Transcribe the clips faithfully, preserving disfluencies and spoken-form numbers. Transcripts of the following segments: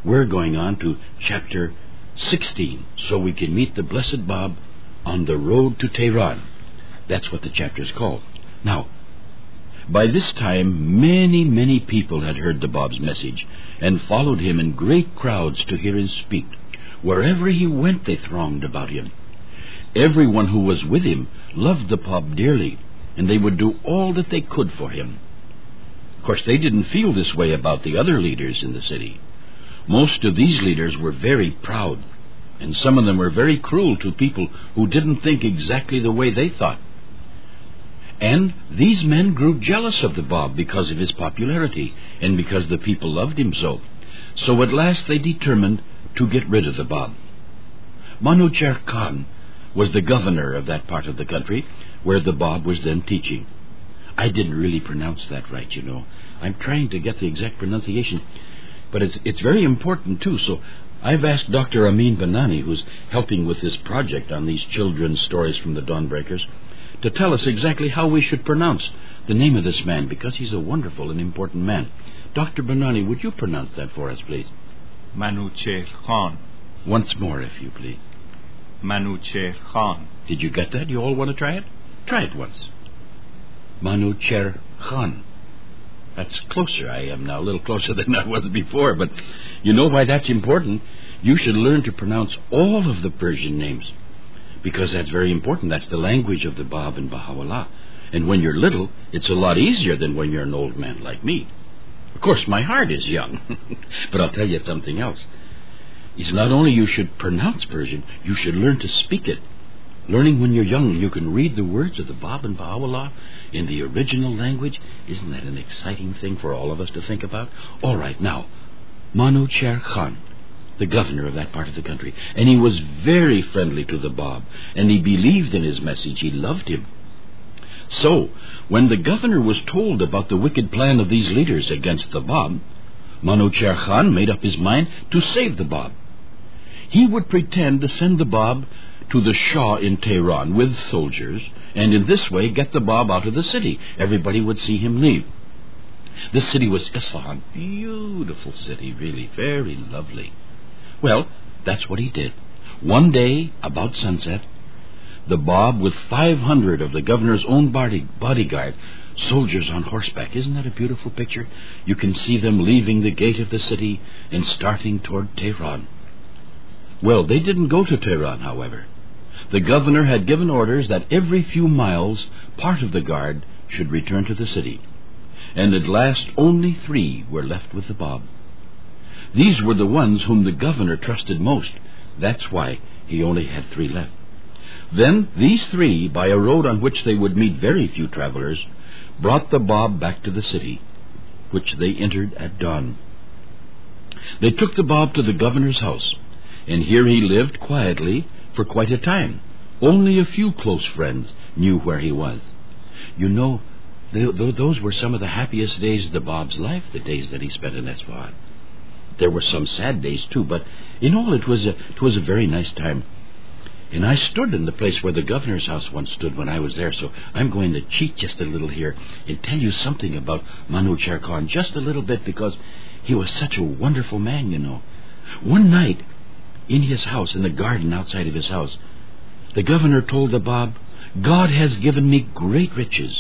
we're going on to chapter sixteen, so we can meet the blessed Bob on the road to Tehran. That's what the chapter is called. Now, by this time, many, many people had heard the Bob's message and followed him in great crowds to hear him speak. Wherever he went, they thronged about him. Everyone who was with him loved the Bob dearly, and they would do all that they could for him. Of course, they didn't feel this way about the other leaders in the city. Most of these leaders were very proud, and some of them were very cruel to people who didn't think exactly the way they thought. And these men grew jealous of the Bob because of his popularity and because the people loved him so. So at last they determined to get rid of the Bob. Manucher Khan was the governor of that part of the country where the Bob was then teaching. I didn't really pronounce that right, you know. I'm trying to get the exact pronunciation, but it's it's very important too. So I've asked Doctor Amin Banani, who's helping with this project on these children's stories from the Dawnbreakers, to tell us exactly how we should pronounce the name of this man, because he's a wonderful and important man. Doctor Banani, would you pronounce that for us, please? Manucher Khan. Once more, if you please. Manucher Khan. Did you get that? You all want to try it? Try it once. Manucher Khan. That's closer. I am now a little closer than I was before, but you know why that's important? You should learn to pronounce all of the Persian names, because that's very important. That's the language of the Bab and Baha'u'llah. And when you're little, it's a lot easier than when you're an old man like me. Of course, my heart is young, but I'll tell you something else. It's not only you should pronounce Persian, you should learn to speak it. Learning when you're young, you can read the words of the Bab and Baha'u'llah in the original language. Isn't that an exciting thing for all of us to think about? All right, now, Manucher Khan, the governor of that part of the country, and he was very friendly to the Bab, and he believed in his message. He loved him. So, when the governor was told about the wicked plan of these leaders against the Bab, Manucher Khan made up his mind to save the Bab. He would pretend to send the Bab to the Shah in Tehran with soldiers, and in this way get the Bab out of the city. Everybody would see him leave. This city was Isfahan. Beautiful city, really, very lovely. Well, that's what he did. One day, about sunset, the Bab, with five hundred of the governor's own body, bodyguard, soldiers on horseback. Isn't that a beautiful picture? You can see them leaving the gate of the city and starting toward Tehran. Well, they didn't go to Tehran, however. The governor had given orders that every few miles, part of the guard should return to the city. And at last, only three were left with the Bab. These were the ones whom the governor trusted most. That's why he only had three left. Then these three, by a road on which they would meet very few travelers, brought the Bab back to the city, which they entered at dawn. They took the Bab to the governor's house, and here he lived quietly for quite a time. Only a few close friends knew where he was. You know, th- th- those were some of the happiest days of the Bab's life, the days that he spent in Isfahan. There were some sad days too, but in all it was a, it was a very nice time. And I stood in the place where the governor's house once stood when I was there, so I'm going to cheat just a little here and tell you something about Manucher Khan, just a little bit, because he was such a wonderful man, you know. One night, in his house, in the garden outside of his house, the governor told the Bab, "God has given me great riches.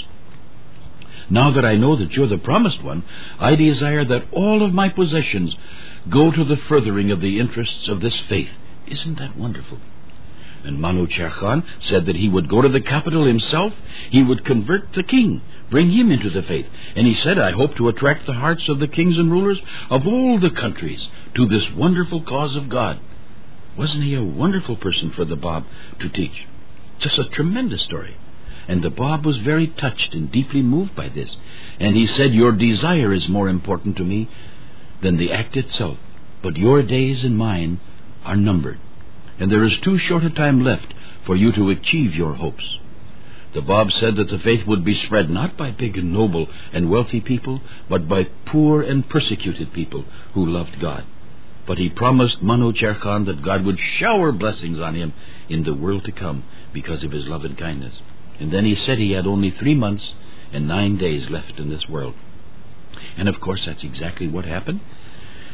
Now that I know that you're the promised one, I desire that all of my possessions go to the furthering of the interests of this faith." Isn't that wonderful? And Manucher Khan said that he would go to the capital himself. He would convert the king, bring him into the faith. And he said, "I hope to attract the hearts of the kings and rulers of all the countries to this wonderful cause of God." Wasn't he a wonderful person for the Bab to teach? Just a tremendous story. And the Bab was very touched and deeply moved by this. And he said, "Your desire is more important to me than the act itself. But your days and mine are numbered. And there is too short a time left for you to achieve your hopes." The Bab said that the faith would be spread not by big and noble and wealthy people, but by poor and persecuted people who loved God. But he promised Manucher Khan that God would shower blessings on him in the world to come because of his love and kindness. And then he said he had only three months and nine days left in this world. And of course that's exactly what happened.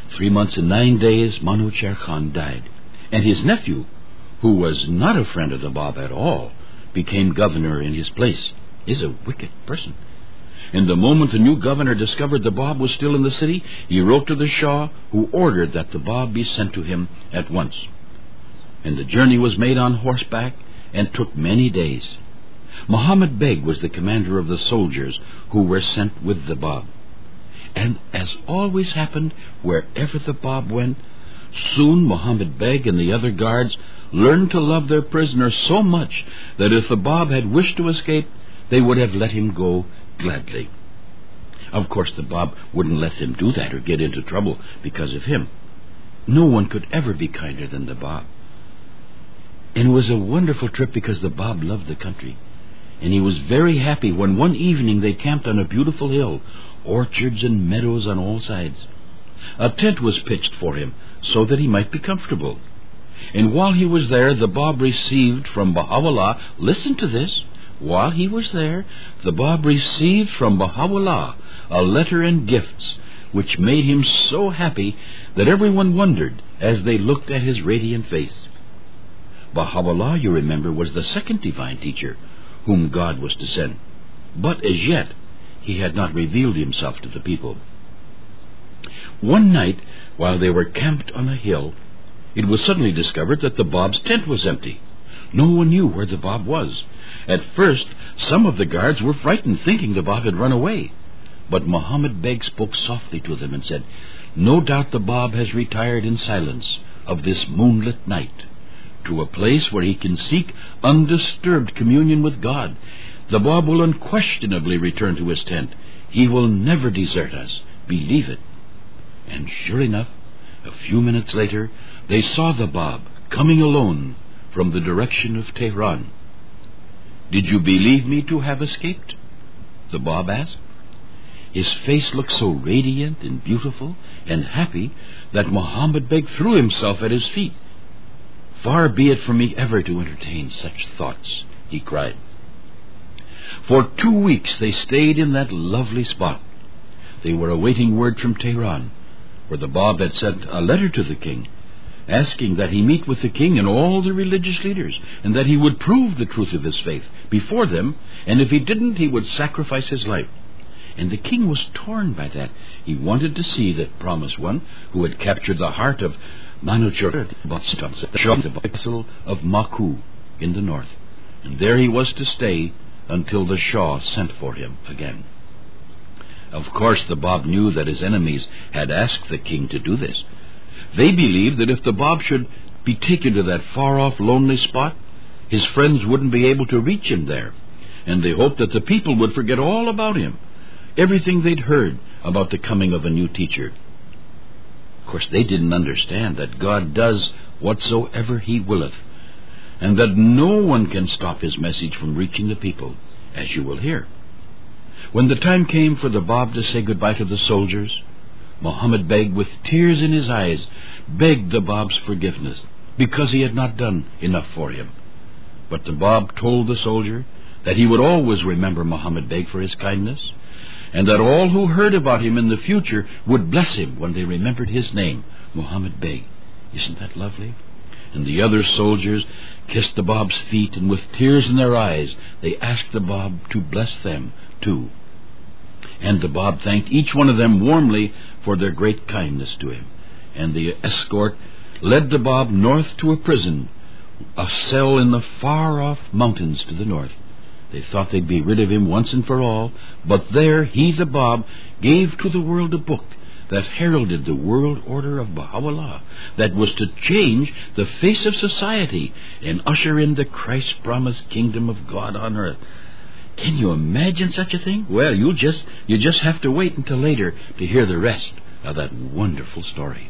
Three months and nine days, Manu Cher Khan died. And his nephew, who was not a friend of the Bab at all, became governor in his place. He's a wicked person. And the moment the new governor discovered the Bab was still in the city, he wrote to the Shah, who ordered that the Bab be sent to him at once. And the journey was made on horseback and took many days. Muhammad Beg was the commander of the soldiers who were sent with the Bab. And as always happened wherever the Bab went, soon Muhammad Beg and the other guards learned to love their prisoner so much that if the Bab had wished to escape, they would have let him go gladly. Of course, the Bab wouldn't let them do that or get into trouble because of him. No one could ever be kinder than the Bab. And it was a wonderful trip because the Bab loved the country. And he was very happy when one evening they camped on a beautiful hill, orchards and meadows on all sides. A tent was pitched for him so that he might be comfortable. And while he was there, the Bab received from Baha'u'llah, listen to this, while he was there, the Bab received from Baha'u'llah a letter and gifts, which made him so happy that everyone wondered as they looked at his radiant face. Baha'u'llah, you remember, was the second divine teacher whom God was to send. But as yet, he had not revealed himself to the people. One night, while they were camped on a hill, it was suddenly discovered that the Bab's tent was empty. No one knew where the Bab was. At first, some of the guards were frightened, thinking the Bab had run away. But Muhammad Beg spoke softly to them and said, "No doubt the Bab has retired in silence of this moonlit night to a place where he can seek undisturbed communion with God. The Bab will unquestionably return to his tent. He will never desert us. Believe it." And sure enough, a few minutes later, they saw the Bab coming alone from the direction of Tehran. "Did you believe me to have escaped?" the Bab asked. His face looked so radiant and beautiful and happy that Muhammad Beg threw himself at his feet. "Far be it from me ever to entertain such thoughts," he cried. For two weeks they stayed in that lovely spot. They were awaiting word from Tehran, where the Bab had sent a letter to the king, asking that he meet with the king and all the religious leaders, and that he would prove the truth of his faith before them, and if he didn't, he would sacrifice his life. And the king was torn by that. He wanted to see that promised one who had captured the heart of Manu Cher, the castle of Maku in the north. And there he was to stay until the Shah sent for him again. Of course, the Bab knew that his enemies had asked the king to do this. They believed that if the Bab should be taken to that far-off lonely spot, his friends wouldn't be able to reach him there. And they hoped that the people would forget all about him, everything they'd heard about the coming of a new teacher. Of course, they didn't understand that God does whatsoever he willeth, and that no one can stop his message from reaching the people, as you will hear. When the time came for the Bab to say goodbye to the soldiers, Muhammad Beg, with tears in his eyes, begged the Bab's forgiveness because he had not done enough for him. But the Bab told the soldier that he would always remember Muhammad Beg for his kindness, and that all who heard about him in the future would bless him when they remembered his name, Muhammad Beg. Isn't that lovely? And the other soldiers kissed the Bab's feet, and with tears in their eyes, they asked the Bab to bless them too. And the Bab thanked each one of them warmly for their great kindness to him. And the escort led the Bab north to a prison, a cell in the far-off mountains to the north. They thought they'd be rid of him once and for all, but there he, the Bab, gave to the world a book that heralded the world order of Baha'u'llah, that was to change the face of society and usher in the Christ-promised kingdom of God on earth. Can you imagine such a thing? Well, you just you just have to wait until later to hear the rest of that wonderful story.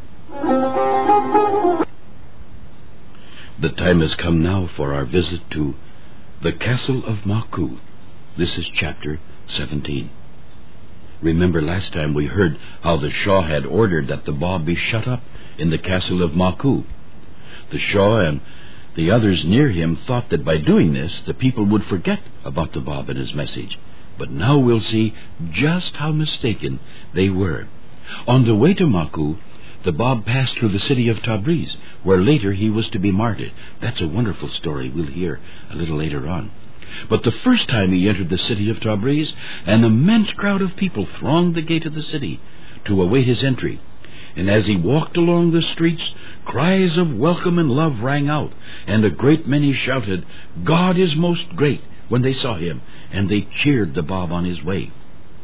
The time has come now for our visit to the castle of Maku. This is chapter seventeen. Remember last time we heard how the Shah had ordered that the Bab be shut up in the castle of Maku. The Shah and the others near him thought that by doing this, the people would forget about the Bab and his message. But now we'll see just how mistaken they were. On the way to Maku, the Bab passed through the city of Tabriz, where later he was to be martyred. That's a wonderful story we'll hear a little later on. But the first time he entered the city of Tabriz, an immense crowd of people thronged the gate of the city to await his entry. And as he walked along the streets, cries of welcome and love rang out, and a great many shouted, "God is most great," when they saw him, and they cheered the Bab on his way.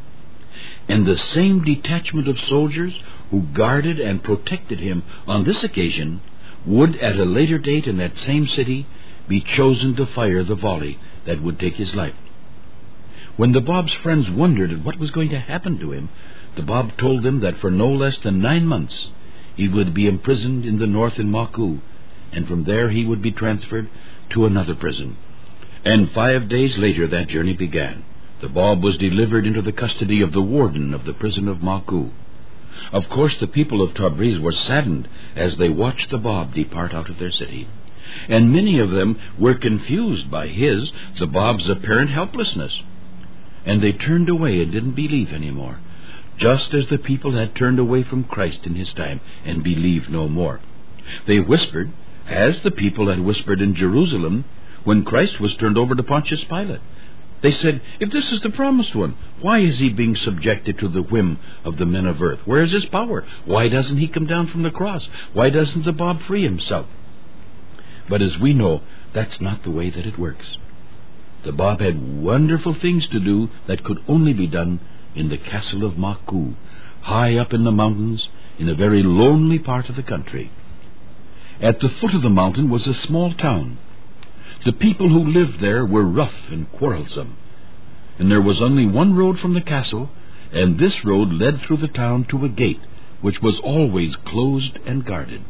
And the same detachment of soldiers who guarded and protected him on this occasion would, at a later date in that same city, be chosen to fire the volley that would take his life. When the Bab's friends wondered at what was going to happen to him, the Bab told them that for no less than nine months he would be imprisoned in the north in Maku, and from there he would be transferred to another prison. And five days later that journey began. The Bab was delivered into the custody of the warden of the prison of Maku. Of course, the people of Tabriz were saddened as they watched the Bab depart out of their city, and many of them were confused by his, the Bab's, apparent helplessness. And they turned away and didn't believe anymore, just as the people had turned away from Christ in his time and believed no more. They whispered, as the people had whispered in Jerusalem when Christ was turned over to Pontius Pilate. They said, "If this is the promised one, why is he being subjected to the whim of the men of earth? Where is his power? Why doesn't he come down from the cross? Why doesn't the Bab free himself?" But as we know, that's not the way that it works. The Bab had wonderful things to do that could only be done in the castle of Maku, high up in the mountains, in a very lonely part of the country. At the foot of the mountain was a small town. The people who lived there were rough and quarrelsome, and there was only one road from the castle, and this road led through the town to a gate, which was always closed and guarded.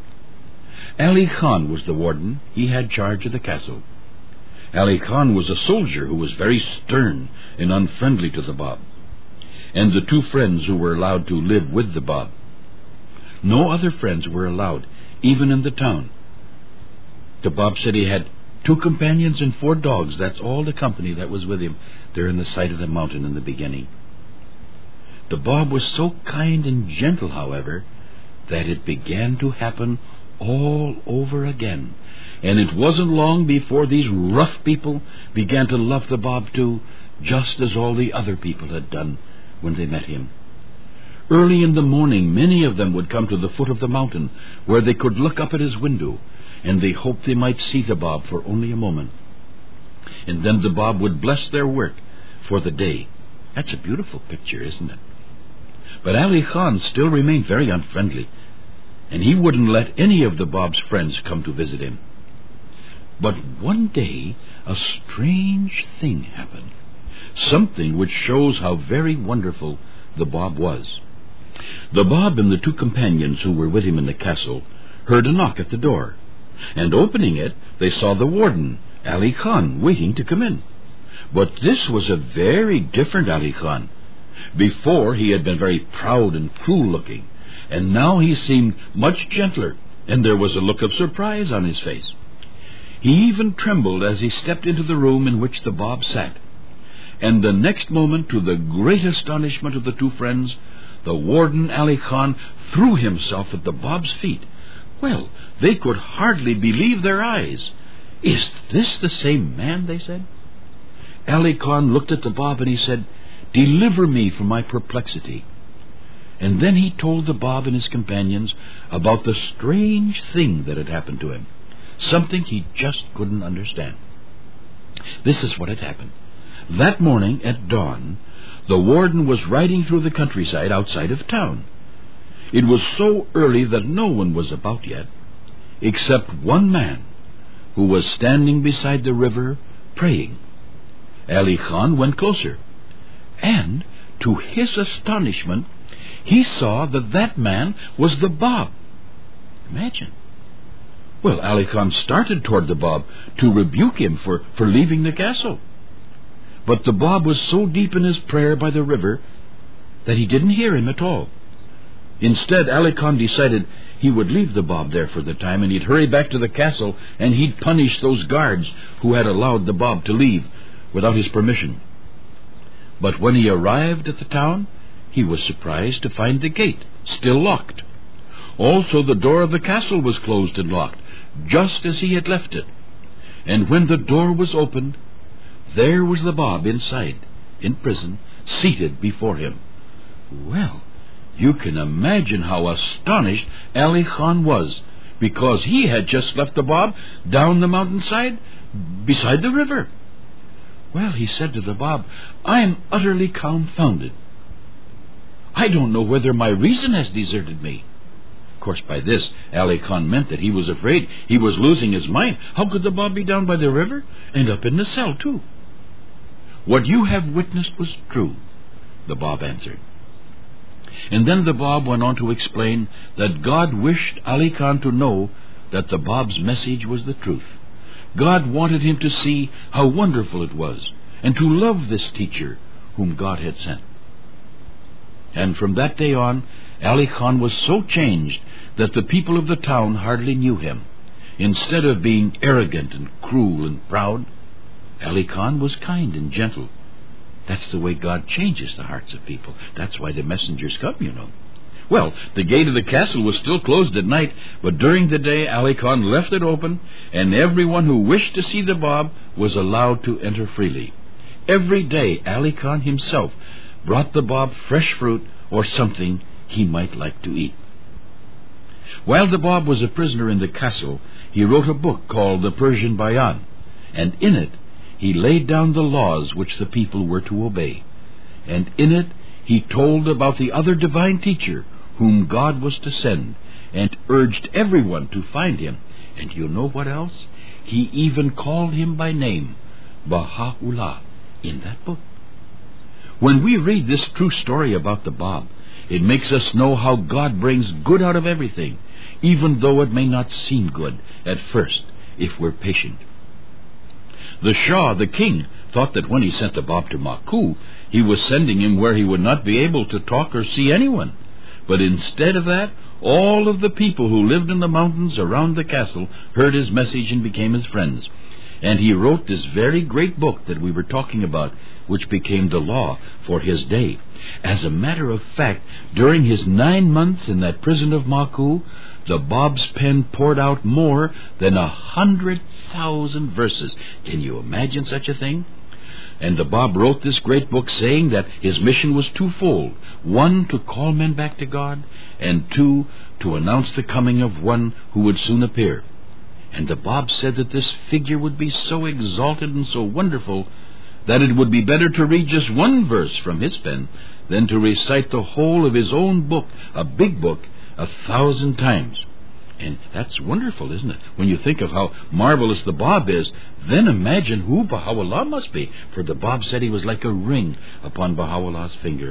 Ali Khan was the warden. He had charge of the castle. Ali Khan was a soldier who was very stern and unfriendly to the Bab, and the two friends who were allowed to live with the Bab. No other friends were allowed, even in the town. The Bab said he had two companions and four dogs. That's all the company that was with him there in the side of the mountain in the beginning. The Bab was so kind and gentle, however, that it began to happen all over again. And it wasn't long before these rough people began to love the Bab too, just as all the other people had done when they met him. Early in the morning, many of them would come to the foot of the mountain, where they could look up at his window, and they hoped they might see the Bab for only a moment. And then the Bab would bless their work for the day. That's a beautiful picture, isn't it? But Ali Khan still remained very unfriendly, and he wouldn't let any of the Bab's friends come to visit him. But one day, a strange thing happened, something which shows how very wonderful the Bab was. The Bab and the two companions who were with him in the castle heard a knock at the door, and opening it, they saw the warden, Ali Khan, waiting to come in. But this was a very different Ali Khan. Before, he had been very proud and cruel-looking, and now he seemed much gentler, and there was a look of surprise on his face. He even trembled as he stepped into the room in which the Bab sat. And the next moment, to the great astonishment of the two friends, the warden Ali Khan threw himself at the Bab's feet. Well, they could hardly believe their eyes. "Is this the same man?" they said. Ali Khan looked at the Bab and he said, "Deliver me from my perplexity." And then he told the Bab and his companions about the strange thing that had happened to him, something he just couldn't understand. This is what had happened. That morning at dawn, the warden was riding through the countryside outside of town. It was so early that no one was about yet, except one man who was standing beside the river praying. Ali Khan went closer, and to his astonishment, he saw that that man was the Bab. Imagine. Well, Ali Khan started toward the Bab to rebuke him for, for leaving the castle. But the Bab was so deep in his prayer by the river that he didn't hear him at all. Instead, Ali Khan decided he would leave the Bab there for the time, and he'd hurry back to the castle, and he'd punish those guards who had allowed the Bab to leave without his permission. But when he arrived at the town, he was surprised to find the gate still locked. Also the door of the castle was closed and locked, just as he had left it. And when the door was opened, there was the Bab inside, in prison, seated before him. Well, you can imagine how astonished Ali Khan was, because he had just left the Bab down the mountainside beside the river. Well, he said to the Bab, "I am utterly confounded. I don't know whether my reason has deserted me." Of course, by this, Ali Khan meant that he was afraid he was losing his mind. How could the Bab be down by the river and up in the cell, too? "What you have witnessed was true," the Bab answered. And then the Bab went on to explain that God wished Ali Khan to know that the Bab's message was the truth. God wanted him to see how wonderful it was, and to love this teacher whom God had sent. And from that day on, Ali Khan was so changed that the people of the town hardly knew him. Instead of being arrogant and cruel and proud, Ali Khan was kind and gentle. That's the way God changes the hearts of people. That's why the messengers come, you know. Well, the gate of the castle was still closed at night, but during the day Ali Khan left it open, and everyone who wished to see the Bab was allowed to enter freely. Every day Ali Khan himself brought the Bab fresh fruit or something he might like to eat. While the Bab was a prisoner in the castle, he wrote a book called the Persian Bayan, and in it he laid down the laws which the people were to obey. And in it he told about the other divine teacher whom God was to send, and urged everyone to find him. And you know what else? He even called him by name, Baha'u'llah, in that book. When we read this true story about the Bab, it makes us know how God brings good out of everything, even though it may not seem good at first, if we're patient. The Shah, the king, thought that when he sent the Bab to Maku, he was sending him where he would not be able to talk or see anyone. But instead of that, all of the people who lived in the mountains around the castle heard his message and became his friends. And he wrote this very great book that we were talking about, which became the law for his day. As a matter of fact, during his nine months in that prison of Maku, the Bab's pen poured out more than a hundred thousand verses. Can you imagine such a thing? And the Bab wrote this great book saying that his mission was twofold. One, to call men back to God, and two, to announce the coming of one who would soon appear. And the Bab said that this figure would be so exalted and so wonderful that it would be better to read just one verse from his pen than to recite the whole of his own book, a big book, a thousand times. And that's wonderful, isn't it? When you think of how marvelous the Bab is, then imagine who Baha'u'llah must be. For the Bab said he was like a ring upon Baha'u'llah's finger.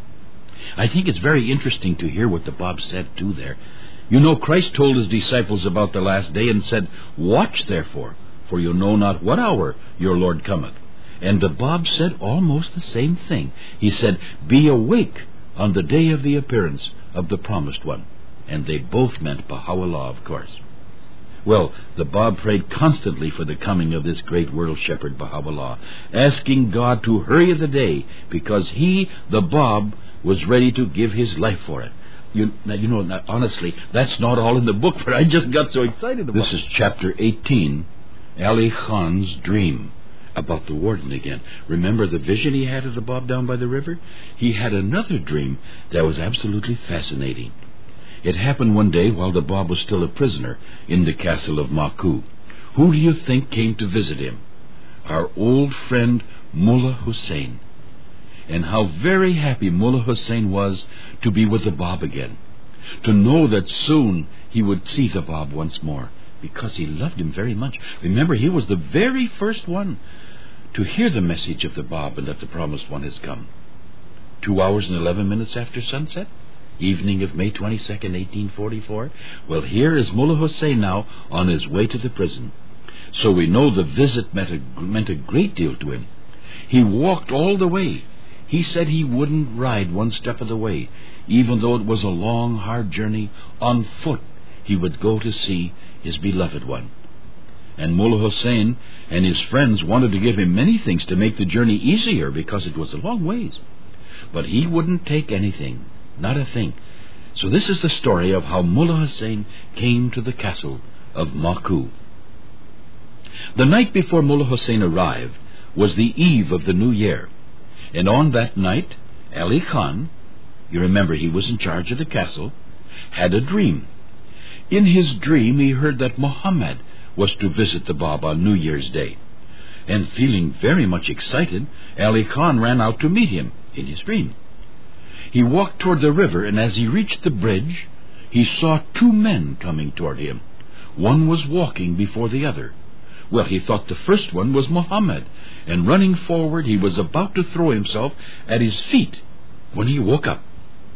I think it's very interesting to hear what the Bab said too there. You know, Christ told his disciples about the last day and said, "Watch therefore, for you know not what hour your Lord cometh." And the Bab said almost the same thing. He said, "Be awake on the day of the appearance of the promised one." And they both meant Baha'u'llah, of course. Well, the Bab prayed constantly for the coming of this great world shepherd, Baha'u'llah, asking God to hurry the day, because he, the Bab, was ready to give his life for it. You, now, you know, now, honestly, that's not all in the book, but I just got so excited about it. This is chapter eighteen, Ali Khan's dream, about the warden again. Remember the vision he had of the Bab down by the river? He had another dream that was absolutely fascinating. It happened one day while the Bab was still a prisoner in the castle of Maku. Who do you think came to visit him? Our old friend Mullah Hussein. And how very happy Mullah Hussein was to be with the Bab again, to know that soon he would see the Bab once more, because he loved him very much. Remember, he was the very first one to hear the message of the Bab and that the promised one has come. Two hours and eleven minutes after sunset, evening of May twenty-second, eighteen forty-four. Well, here is Mullah Hussein now on his way to the prison. So we know the visit meant a, meant a great deal to him. He walked all the way. He said he wouldn't ride one step of the way, even though it was a long, hard journey. On foot he would go to see his beloved one. And Mullah Hussein and his friends wanted to give him many things to make the journey easier, because it was a long ways. but he wouldn't take anything, not a thing. So this is the story of how Mullah Hussein came to the castle of Maku. The night before Mullah Hussein arrived was the eve of the new year, and on that night, Ali Khan, you remember he was in charge of the castle, had a dream. In his dream he heard that Muhammad was to visit the Baba on New Year's Day, and feeling very much excited, Ali Khan ran out to meet him in his dream. He walked toward the river, and as he reached the bridge, he saw two men coming toward him. One was walking before the other. Well, he thought the first one was Muhammad, and running forward, he was about to throw himself at his feet when he woke up.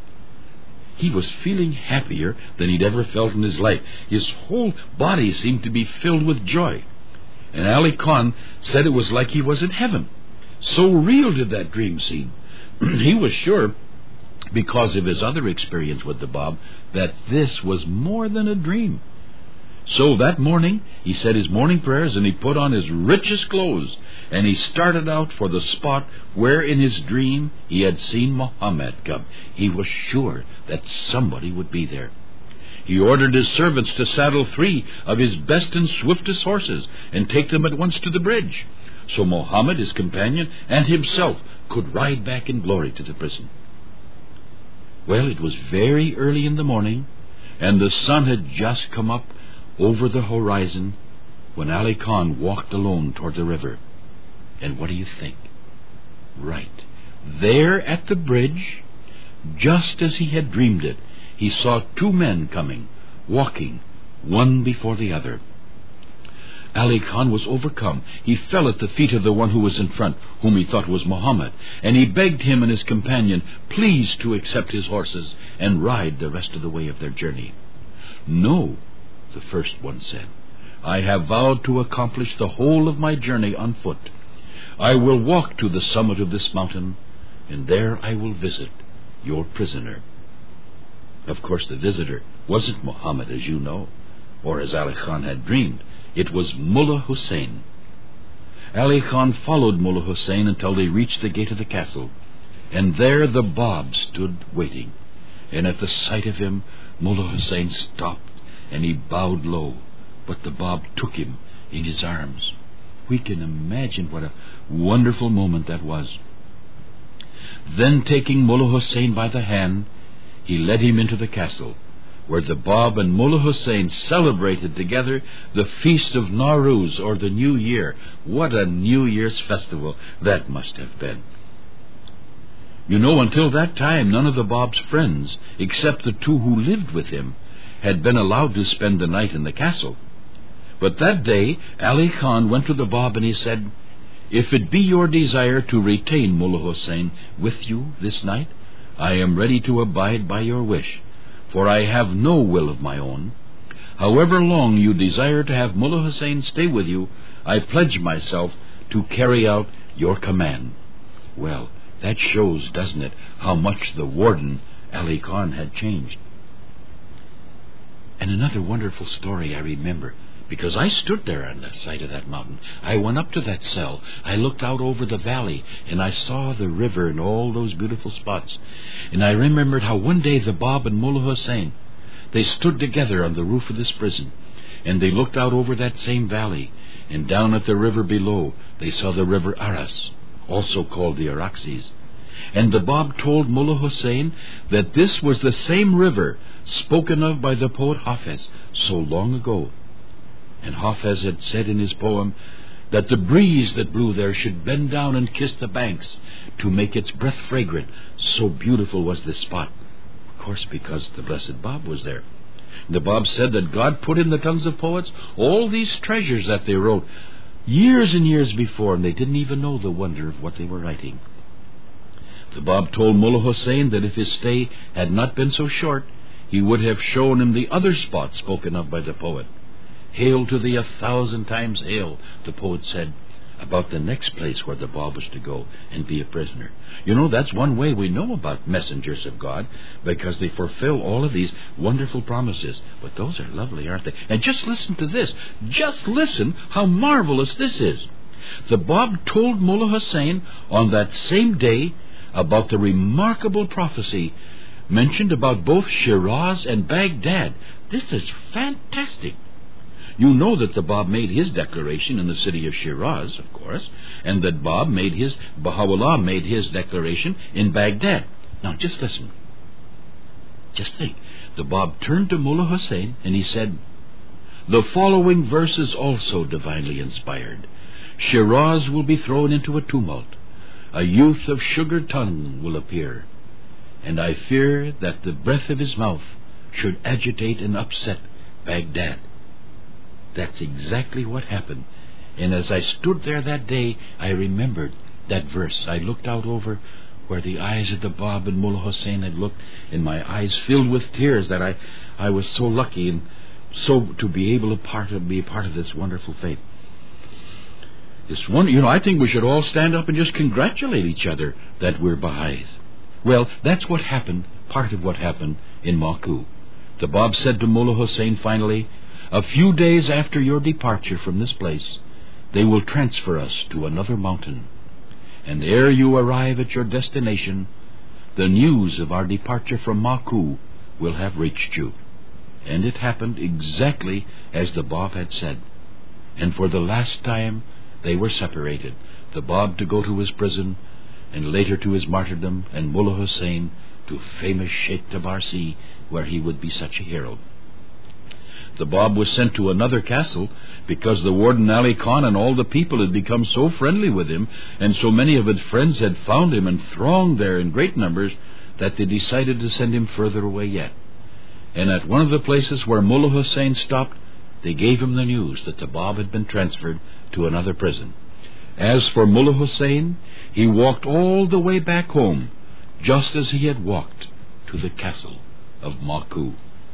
He was feeling happier than he'd ever felt in his life. His whole body seemed to be filled with joy. And Ali Khan said it was like he was in heaven. So real did that dream seem. He was sure, because of his other experience with the Bab, that this was more than a dream. So that morning, he said his morning prayers, and he put on his richest clothes, and he started out for the spot where in his dream he had seen Muhammad come. He was sure that somebody would be there. He ordered his servants to saddle three of his best and swiftest horses and take them at once to the bridge, so Muhammad, his companion, and himself could ride back in glory to the prison. Well, it was very early in the morning, and the sun had just come up over the horizon when Ali Khan walked alone toward the river. And what do you think? Right. There at the bridge, just as he had dreamed it, he saw two men coming, walking, one before the other. Ali Khan was overcome. He fell at the feet of the one who was in front, whom he thought was Muhammad, and he begged him and his companion please to accept his horses and ride the rest of the way of their journey. No, the first one said, I have vowed to accomplish the whole of my journey on foot. I will walk to the summit of this mountain, and there I will visit your prisoner. Of course, the visitor wasn't Muhammad, as you know, or as Ali Khan had dreamed. It was Mullah Hussein. Ali Khan followed Mullah Hussein until they reached the gate of the castle, and there the Bab stood waiting. And at the sight of him, Mullah Hussein stopped, and he bowed low, but the Bab took him in his arms. We can imagine what a wonderful moment that was. Then, taking Mullah Hussein by the hand, he led him into the castle, where the Bab and Mullah Hussein celebrated together the feast of Nowruz, or the New Year. What a New Year's festival that must have been. You know, until that time, none of the Bab's friends, except the two who lived with him, had been allowed to spend the night in the castle. But that day, Ali Khan went to the Bab and he said, If it be your desire to retain Mullah Hussein with you this night, I am ready to abide by your wish, for I have no will of my own. However long you desire to have Mullah Hussein stay with you, I pledge myself to carry out your command. Well, that shows, doesn't it, how much the warden, Ali Khan, had changed. And another wonderful story I remember, because I stood there on the side of that mountain. I went up to that cell. I looked out over the valley, and I saw the river and all those beautiful spots. And I remembered how one day the Bab and Mullah Hussein, they stood together on the roof of this prison, and they looked out over that same valley, and down at the river below they saw the river Aras, also called the Araxes. And the Bab told Mullah Hussein that this was the same river spoken of by the poet Hafez so long ago. And Hafez had said in his poem that the breeze that blew there should bend down and kiss the banks to make its breath fragrant. So beautiful was this spot. Of course, because the blessed Bab was there. The Bab said that God put in the tongues of poets all these treasures that they wrote years and years before, and they didn't even know the wonder of what they were writing. The Bab told Mullah Hussein that if his stay had not been so short, he would have shown him the other spot spoken of by the poet. Hail to thee, a thousand times hail, the poet said, about the next place where the Bab was to go and be a prisoner. You know, that's one way we know about messengers of God, because they fulfill all of these wonderful promises. But those are lovely, aren't they? And just listen to this. Just listen how marvelous this is. The Bab told Mullah Hussein on that same day about the remarkable prophecy mentioned about both Shiraz and Baghdad. This is fantastic. You know that the Bab made his declaration in the city of Shiraz, of course, and that Bab made his, Baha'u'llah made his declaration in Baghdad. Now, just listen. Just think. The Bab turned to Mullah Hussein and he said, "The following verse is also divinely inspired. Shiraz will be thrown into a tumult. A youth of sugar tongue will appear. And I fear that the breath of his mouth should agitate and upset Baghdad." That's exactly what happened. And as I stood there that day, I remembered that verse. I looked out over where the eyes of the Bab and Mullah Hussein had looked, and my eyes filled with tears that I, I was so lucky and so to be able to part of, be a part of this wonderful faith. This one, you know, I think we should all stand up and just congratulate each other that we're Baha'is. Well, that's what happened, part of what happened in Maku. The Bab said to Mullah Hussein finally, "A few days after your departure from this place, they will transfer us to another mountain. And ere you arrive at your destination, the news of our departure from Maku will have reached you." And it happened exactly as the Bab had said. And for the last time, they were separated. The Bab to go to his prison, and later to his martyrdom, and Mullah Hussein to famous Sheikh Tabarsi, where he would be such a hero. The Bab was sent to another castle because the warden Ali Khan and all the people had become so friendly with him, and so many of his friends had found him and thronged there in great numbers, that they decided to send him further away yet. And at one of the places where Mullah Hussein stopped, they gave him the news that the Bab had been transferred to another prison. As for Mullah Hussein, he walked all the way back home, just as he had walked to the castle of Maku.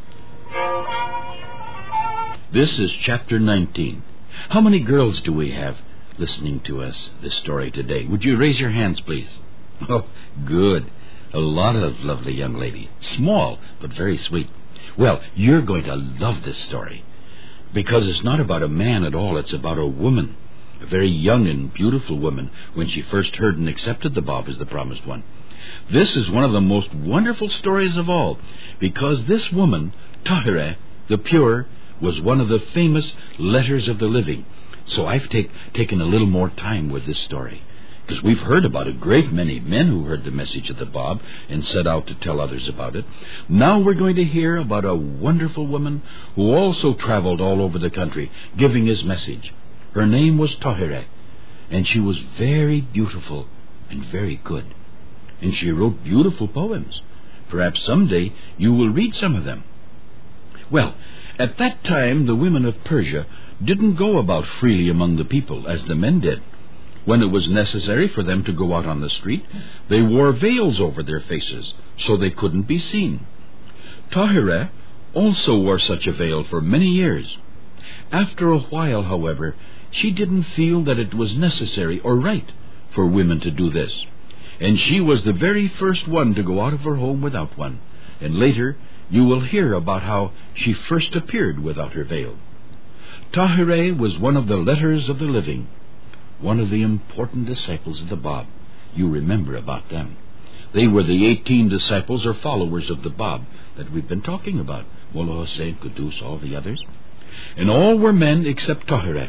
This is chapter nineteen. How many girls do we have listening to us, this story today? Would you raise your hands, please? Oh, good. A lot of lovely young ladies. Small, but very sweet. Well, you're going to love this story, because it's not about a man at all. It's about a woman, a very young and beautiful woman, when she first heard and accepted the Bab as the promised one. This is one of the most wonderful stories of all, because this woman, Tahireh, the pure, was one of the famous letters of the living. So I've take, taken a little more time with this story, because we've heard about a great many men who heard the message of the Bab and set out to tell others about it. Now we're going to hear about a wonderful woman who also traveled all over the country giving his message. Her name was Tahireh, and she was very beautiful and very good. And she wrote beautiful poems. Perhaps someday you will read some of them. Well, at that time, the women of Persia didn't go about freely among the people as the men did. When it was necessary for them to go out on the street, they wore veils over their faces so they couldn't be seen. Tahireh also wore such a veil for many years. After a while, however, she didn't feel that it was necessary or right for women to do this, and she was the very first one to go out of her home without one. And later you will hear about how she first appeared without her veil. Tahireh was one of the letters of the living, one of the important disciples of the Bab. You remember about them. They were the eighteen disciples or followers of the Bab that we've been talking about. Mullah Hussein, Qudus, all the others. And all were men except Tahireh.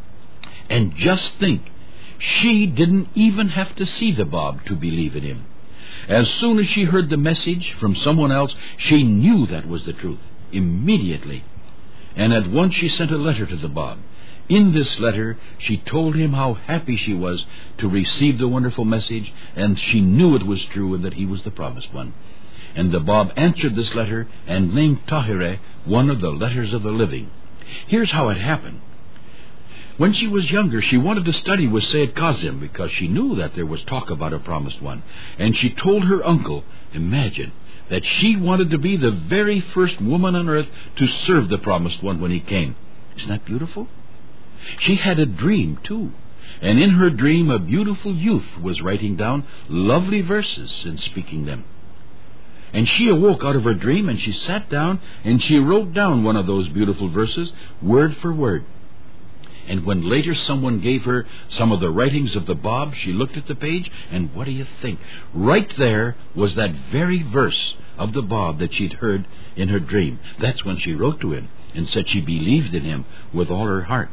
And just think, she didn't even have to see the Bab to believe in him. As soon as she heard the message from someone else, she knew that was the truth immediately. And at once she sent a letter to the Bab. In this letter, she told him how happy she was to receive the wonderful message, and she knew it was true and that he was the promised one. And the Bab answered this letter and named Tahireh one of the letters of the living. Here's how it happened. When she was younger, she wanted to study with Sayyid Kazim because she knew that there was talk about a promised one. And she told her uncle, imagine, that she wanted to be the very first woman on earth to serve the promised one when he came. Isn't that beautiful? She had a dream, too. And in her dream, a beautiful youth was writing down lovely verses and speaking them. And she awoke out of her dream, and she sat down, and she wrote down one of those beautiful verses, word for word. And when later someone gave her some of the writings of the Bab, she looked at the page, and what do you think? Right there was that very verse of the Bab that she'd heard in her dream. That's when she wrote to him and said she believed in him with all her heart.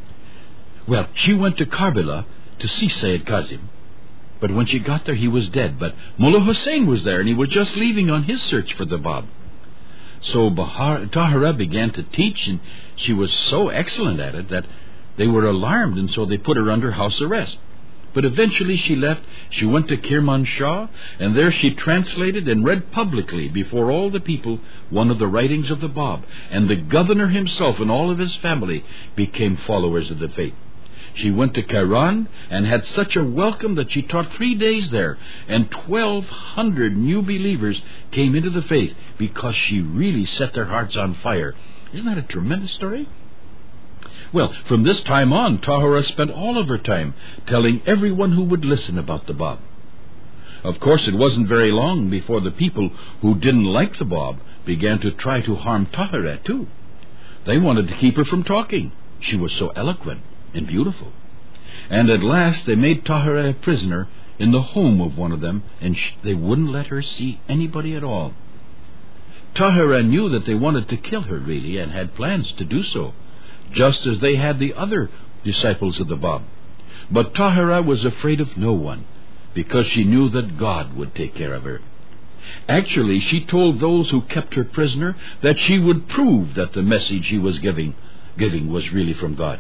Well, she went to Karbala to see Sayyid Kazim, but when she got there he was dead. But Mullah Hussein was there, and he was just leaving on his search for the Bab. So Bahar, Tahira began to teach, and she was so excellent at it that they were alarmed, and so they put her under house arrest. But eventually she left. She went to Kirmanshah, and there she translated and read publicly before all the people one of the writings of the Bab. And the governor himself and all of his family became followers of the faith. She went to Kairan and had such a welcome that she taught three days there, and twelve hundred new believers came into the faith because she really set their hearts on fire. Isn't that a tremendous story? Well, from this time on, Tahira spent all of her time telling everyone who would listen about the Bab. Of course, it wasn't very long before the people who didn't like the Bab began to try to harm Tahira too. They wanted to keep her from talking. She was so eloquent and beautiful. And at last they made Tahira a prisoner in the home of one of them, and sh- they wouldn't let her see anybody at all. Tahira knew that they wanted to kill her, really, and had plans to do so, just as they had the other disciples of the Bab. But Tahira was afraid of no one, because she knew that God would take care of her. Actually, she told those who kept her prisoner that she would prove that the message she was giving, giving was really from God.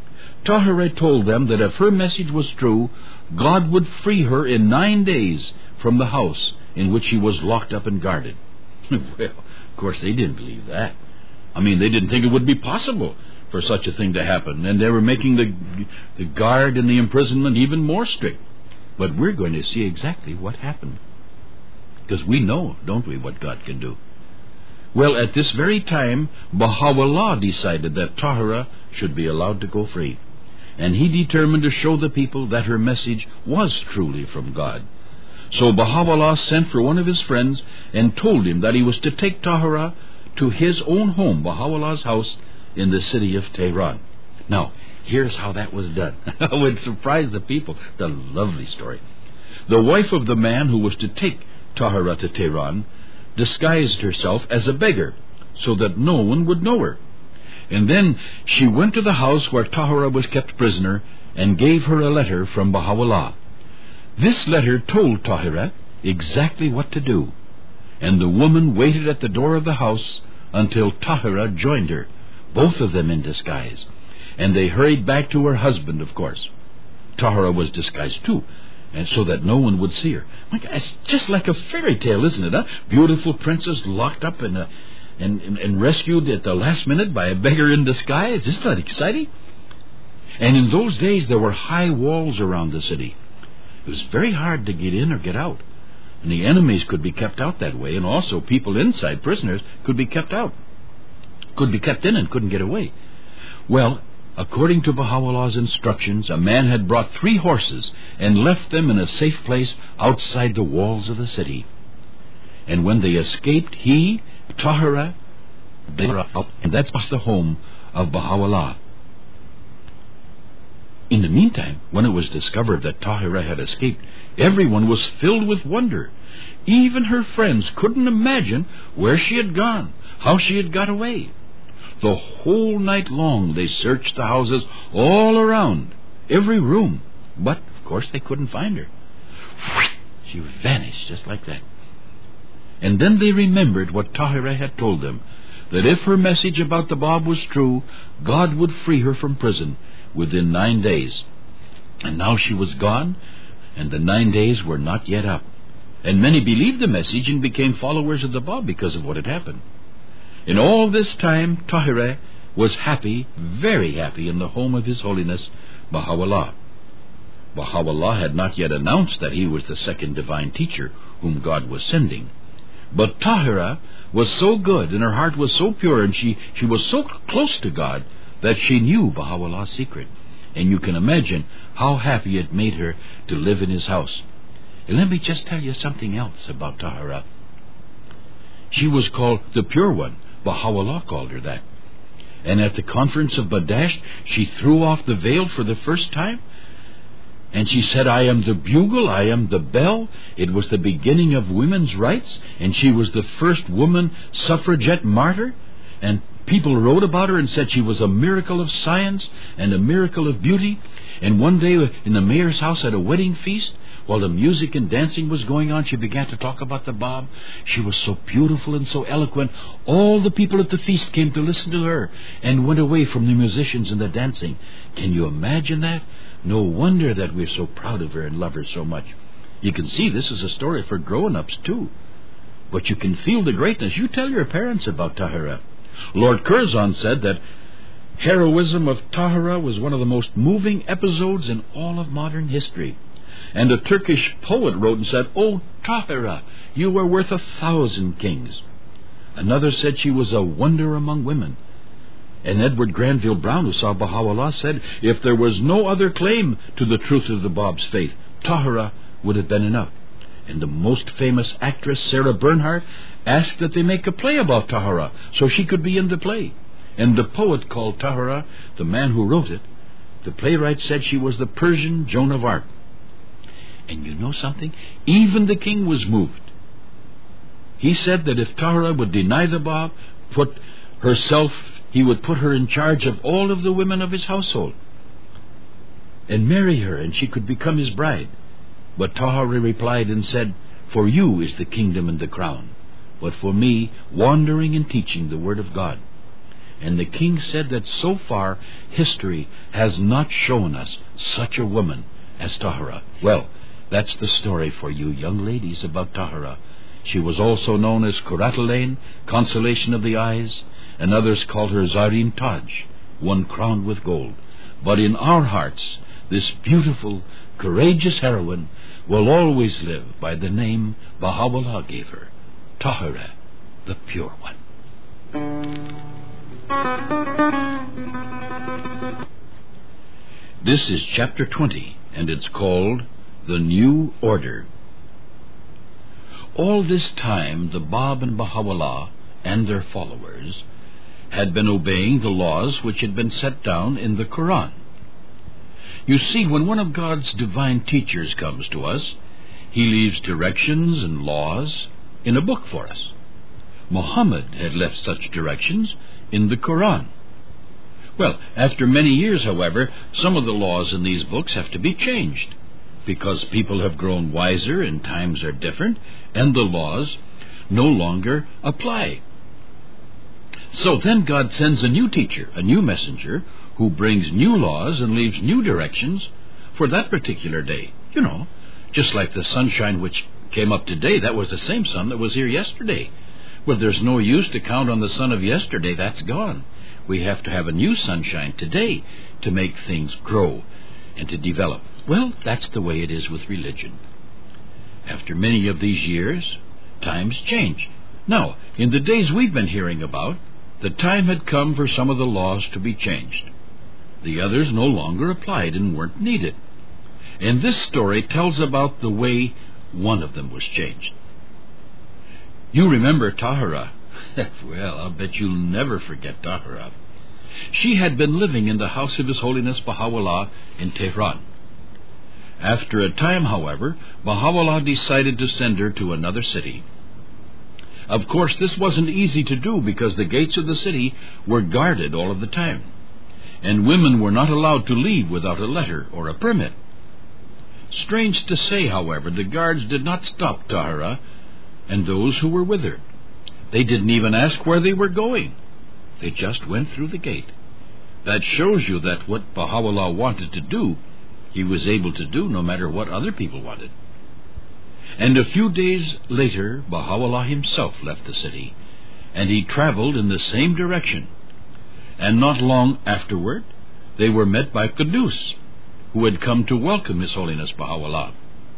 Tahira told them that if her message was true, God would free her in nine days from the house in which she was locked up and guarded. Well, of course, they didn't believe that. I mean, they didn't think it would be possible for such a thing to happen, and they were making the, the guard and the imprisonment even more strict. But we're going to see exactly what happened, because we know, don't we, what God can do. Well, at this very time, Baha'u'llah decided that Tahira should be allowed to go free. And he determined to show the people that her message was truly from God. So Baha'u'llah sent for one of his friends and told him that he was to take Tahira to his own home, Baha'u'llah's house, in the city of Tehran. Now, here's how that was done. It would surprise the people. The lovely story. The wife of the man who was to take Tahira to Tehran disguised herself as a beggar so that no one would know her. And then she went to the house where Tahira was kept prisoner and gave her a letter from Baha'u'llah. This letter told Tahira exactly what to do, and the woman waited at the door of the house until Tahira joined her, both of them in disguise, and they hurried back to her husband, of course. Tahira was disguised too, and so that no one would see her. My God, it's just like a fairy tale, isn't it? Huh? Beautiful princess locked up in a, and, and, and rescued at the last minute by a beggar in disguise. Isn't that exciting? And in those days there were high walls around the city. It was very hard to get in or get out, and the enemies could be kept out that way, and also people inside, prisoners, could be kept out, could be kept in and couldn't get away. Well, according to Baha'u'llah's instructions, a man had brought three horses and left them in a safe place outside the walls of the city. And when they escaped, he, Tahira, they were out, and that's the home of Baha'u'llah. In the meantime, when it was discovered that Tahira had escaped, everyone was filled with wonder. Even her friends couldn't imagine where she had gone, how she had got away. The whole night long they searched the houses all around, every room, but, of course, they couldn't find her. She vanished just like that. And then they remembered what Tahira had told them, that if her message about the Bab was true, God would free her from prison within nine days. And now she was gone, and the nine days were not yet up. And many believed the message and became followers of the Bab because of what had happened. In all this time, Tahira was happy, very happy, in the home of His Holiness Baha'u'llah. Baha'u'llah had not yet announced that he was the second divine teacher whom God was sending. But Tahira was so good, and her heart was so pure, and she, she was so close to God, that she knew Baha'u'llah's secret. And you can imagine how happy it made her to live in his house. And let me just tell you something else about Tahira. She was called the Pure One. Baha'u'llah called her that. And at the conference of Badasht, she threw off the veil for the first time. And she said, I am the bugle, I am the bell. It was the beginning of women's rights, and she was the first woman suffragette martyr. And people wrote about her and said she was a miracle of science and a miracle of beauty. And one day in the mayor's house at a wedding feast, while the music and dancing was going on, she began to talk about the Bab. She was so beautiful and so eloquent. All the people at the feast came to listen to her and went away from the musicians and the dancing. Can you imagine that? No wonder that we're so proud of her and love her so much. You can see this is a story for grown-ups too. But you can feel the greatness. You tell your parents about Tahira. Lord Curzon said that heroism of Tahira was one of the most moving episodes in all of modern history. And a Turkish poet wrote and said, "Oh, Tahira, you are worth a thousand kings." Another said she was a wonder among women. And Edward Granville Brown, who saw Baha'u'llah, said if there was no other claim to the truth of the Bab's faith, Tahira would have been enough. And the most famous actress, Sarah Bernhardt, asked that they make a play about Tahira so she could be in the play. And the poet called Tahira the man who wrote it. The playwright said she was the Persian Joan of Arc. And you know something? Even the king was moved. He said that if Tahira would deny the Bab, put herself, he would put her in charge of all of the women of his household and marry her, and she could become his bride. But Tahira replied and said, "For you is the kingdom and the crown, but for me, wandering and teaching the word of God." And the king said that so far history has not shown us such a woman as Tahira. Well, that's the story for you young ladies about Tahira. She was also known as Kuratalain, consolation of the eyes, and others called her Zarin Taj, one crowned with gold. But in our hearts, this beautiful, courageous heroine will always live by the name Baha'u'llah gave her, Tahira, the pure one. This is chapter twenty, and it's called The New Order. All this time, the Bab and Baha'u'llah and their followers had been obeying the laws which had been set down in the Quran. You see, when one of God's divine teachers comes to us, he leaves directions and laws in a book for us. Muhammad had left such directions in the Quran. Well, after many years, however, some of the laws in these books have to be changed, because people have grown wiser and times are different, and the laws no longer apply. So then God sends a new teacher, a new messenger, who brings new laws and leaves new directions for that particular day. You know, just like the sunshine which came up today, that was the same sun that was here yesterday. Well, there's no use to count on the sun of yesterday. That's gone. We have to have a new sunshine today to make things grow and to develop. Well, that's the way it is with religion. After many of these years, times change. Now, in the days we've been hearing about, the time had come for some of the laws to be changed. The others no longer applied and weren't needed. And this story tells about the way one of them was changed. You remember Tahira. Well, I'll bet you'll never forget Tahira. She had been living in the house of His Holiness Baha'u'llah in Tehran. After a time, however, Baha'u'llah decided to send her to another city. Of course, this wasn't easy to do because the gates of the city were guarded all of the time, and women were not allowed to leave without a letter or a permit. Strange to say, however, the guards did not stop Tahira and those who were with her. They didn't even ask where they were going. They just went through the gate. That shows you that what Baha'u'llah wanted to do, he was able to do no matter what other people wanted. And a few days later, Baha'u'llah himself left the city, and he traveled in the same direction. And not long afterward, they were met by Qudus, who had come to welcome His Holiness Baha'u'llah.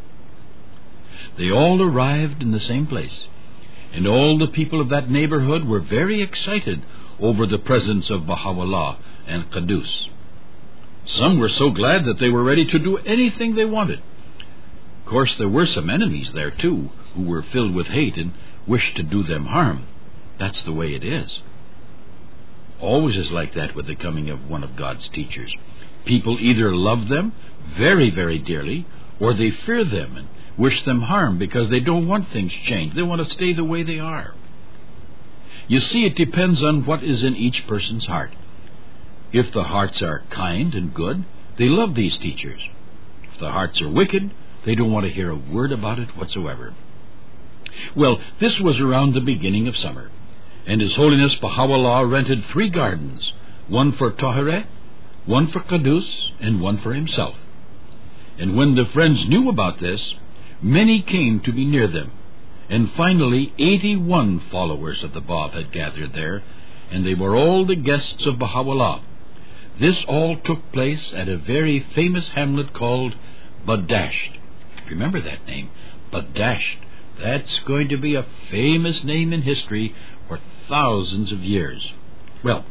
They all arrived in the same place, and all the people of that neighborhood were very excited over the presence of Baha'u'llah and Qudus. Some were so glad that they were ready to do anything they wanted. Of course, there were some enemies there, too, who were filled with hate and wished to do them harm. That's the way it is. Always is like that with the coming of one of God's teachers. People either love them very, very dearly, or they fear them and wish them harm because they don't want things changed. They want to stay the way they are. You see, it depends on what is in each person's heart. If the hearts are kind and good, they love these teachers. If the hearts are wicked, they don't want to hear a word about it whatsoever. Well, this was around the beginning of summer, and His Holiness Baha'u'llah rented three gardens, one for Tahereh, one for Qudus, and one for himself. And when the friends knew about this, many came to be near them, and finally eighty-one followers of the Bab had gathered there, and they were all the guests of Baha'u'llah. This all took place at a very famous hamlet called Badasht. Remember that name, Badasht. That's going to be a famous name in history for thousands of years. Well,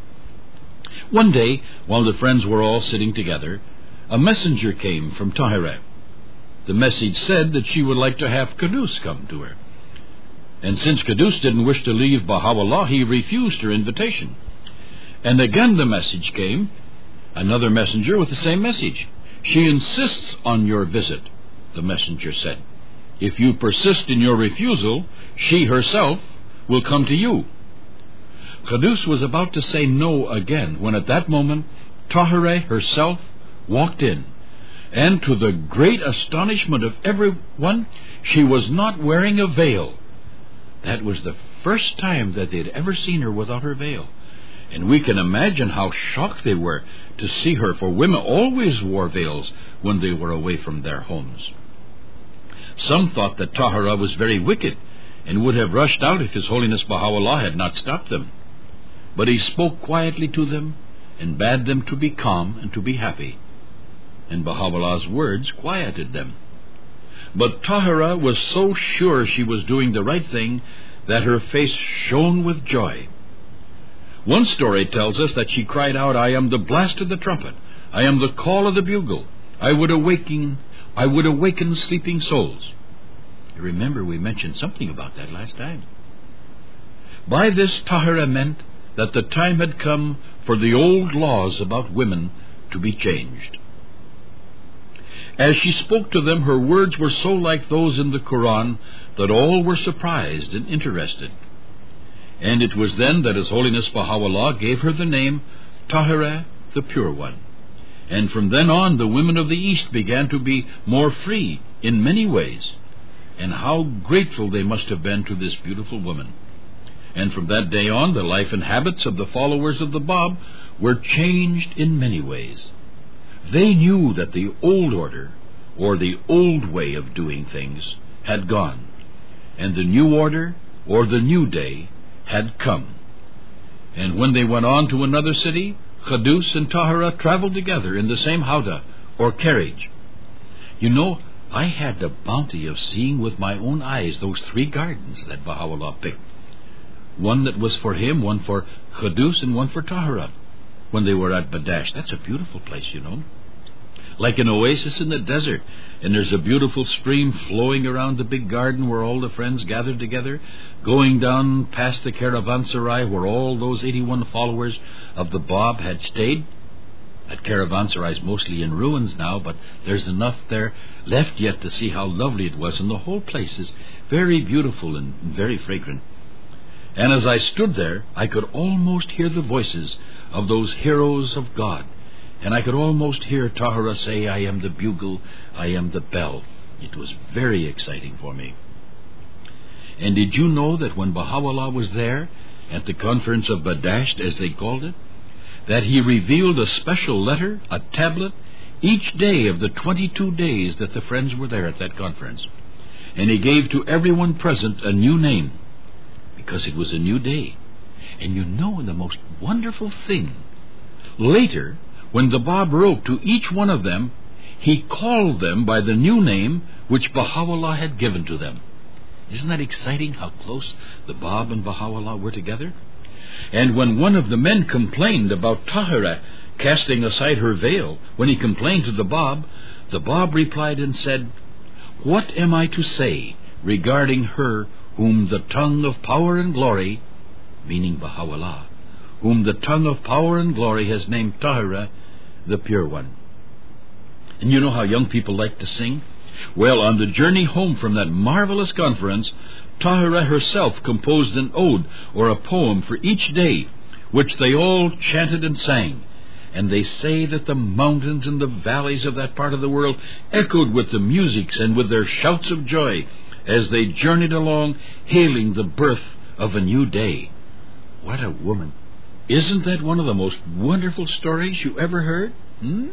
one day, while the friends were all sitting together, a messenger came from Tahereh. The message said that she would like to have Qudus come to her. And since Qudus didn't wish to leave Baha'u'llah, he refused her invitation. And again the message came, another messenger with the same message. She insists on your visit, the messenger said. If you persist in your refusal, she herself will come to you. Qudus was about to say no again, when at that moment Tahereh herself walked in, and to the great astonishment of everyone, she was not wearing a veil. That was the first time that they'd ever seen her without her veil. And we can imagine how shocked they were to see her, for women always wore veils when they were away from their homes. Some thought that Tahereh was very wicked and would have rushed out if His Holiness Baha'u'llah had not stopped them. But he spoke quietly to them and bade them to be calm and to be happy. And Baha'u'llah's words quieted them. But Tahereh was so sure she was doing the right thing that her face shone with joy. One story tells us that she cried out, "I am the blast of the trumpet. I am the call of the bugle. I would awaken, I would awaken sleeping souls." You remember we mentioned something about that last time. By this, Tahereh meant that the time had come for the old laws about women to be changed. As she spoke to them, her words were so like those in the Quran that all were surprised and interested. And it was then that His Holiness Baha'u'llah gave her the name Tahereh, the Pure One. And from then on, the women of the East began to be more free in many ways. And how grateful they must have been to this beautiful woman. And from that day on, the life and habits of the followers of the Bab were changed in many ways. They knew that the old order, or the old way of doing things, had gone, and the new order, or the new day, had come. And when they went on to another city, Qudus and Tahereh traveled together in the same howdah, or carriage. You know, I had the bounty of seeing with my own eyes those three gardens that Baha'u'llah picked. One that was for him, one for Qudus, and one for Tahereh, when they were at Badasht. That's a beautiful place, you know. Like an oasis in the desert, and there's a beautiful stream flowing around the big garden where all the friends gathered together, going down past the caravanserai where all those eighty-one followers of the Bab had stayed. That caravanserai is mostly in ruins now, but there's enough there left yet to see how lovely it was, and the whole place is very beautiful and very fragrant. And as I stood there, I could almost hear the voices of those heroes of God. And I could almost hear Tahereh say, "I am the bugle, I am the bell." It was very exciting for me. And did you know that when Baha'u'llah was there, at the conference of Badasht, as they called it, that he revealed a special letter, a tablet, each day of the twenty-two days that the friends were there at that conference. And he gave to everyone present a new name, because it was a new day. And you know the most wonderful thing, later, when the Bab wrote to each one of them, he called them by the new name which Baha'u'llah had given to them. Isn't that exciting how close the Bab and Baha'u'llah were together? And when one of the men complained about Tahereh casting aside her veil, when he complained to the Bab, the Bab replied and said, "What am I to say regarding her whom the tongue of power and glory," meaning Baha'u'llah, whom the tongue of power and glory has named Tahira, the pure one. And you know how young people like to sing? Well, on the journey home from that marvelous conference, Tahira herself composed an ode or a poem for each day, which they all chanted and sang. And they say that the mountains and the valleys of that part of the world echoed with the musics and with their shouts of joy as they journeyed along, hailing the birth of a new day. What a woman! Isn't that one of the most wonderful stories you ever heard? Hmm?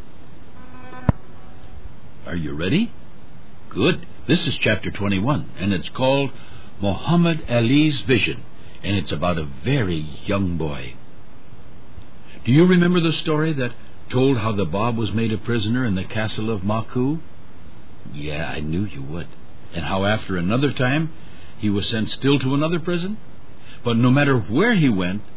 Are you ready? Good. This is chapter twenty-one, and it's called Muhammad Ali's Vision, and it's about a very young boy. Do you remember the story that told how the Bab was made a prisoner in the castle of Maku? Yeah, I knew you would. And how after another time he was sent still to another prison? But no matter where he went,